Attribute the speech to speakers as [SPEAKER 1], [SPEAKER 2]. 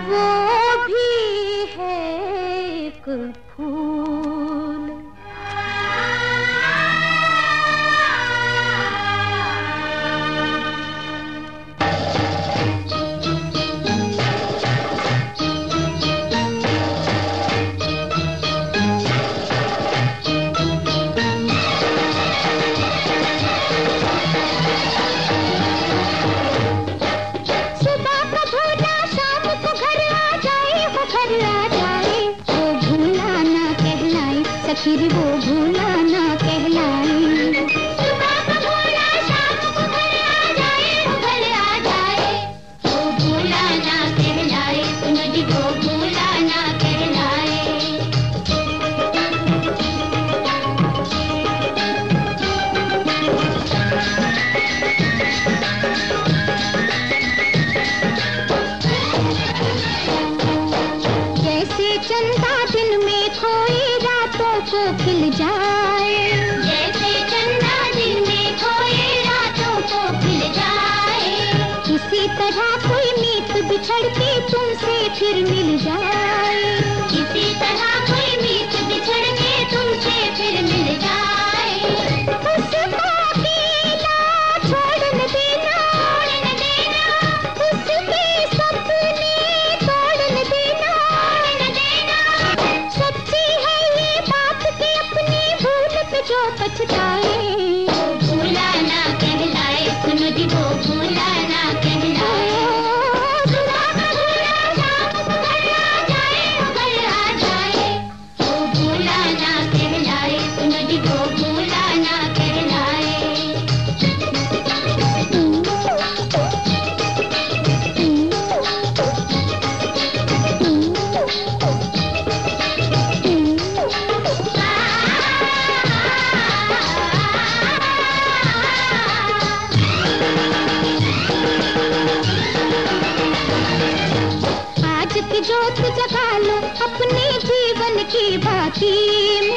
[SPEAKER 1] वो भी है एक फूल। फिर वो भूला ना कहलाए। सुबह को भूला शाम को घर आ जाए, वो घर आ जाए, वो भूला ना कहलाए। सुनो जी वो भूला ना कहलाए। जैसे चंदा दिन में खोए रातों को खिल जाए, जैसे चंदा दिन में खोए रातों को खिल जाए, इसी तरह कोई मीत बिछड़ के तुमसे फिर मिल जाए, इसी तरह कोई मीत बिछड़ के तुमसे फिर मिल जाए। उसको अकेला छोड़ न देना, छोड़ न देना, उसके सपने तोड़ न देना, तोड़ न देना। सच्ची है ये बात कि अपनी भूल पे जो पछताए, वो भूला ना कहलाए। सुनो जी वो भूला ना कहलाए। सुबह को भूला शाम को घर आ जाए, वो घर आ जाए, वो भूला ना कहलाए। सुनो जी वो भूला ना कहलाए। आज की ज्योत जगा लो अपने जीवन की बाती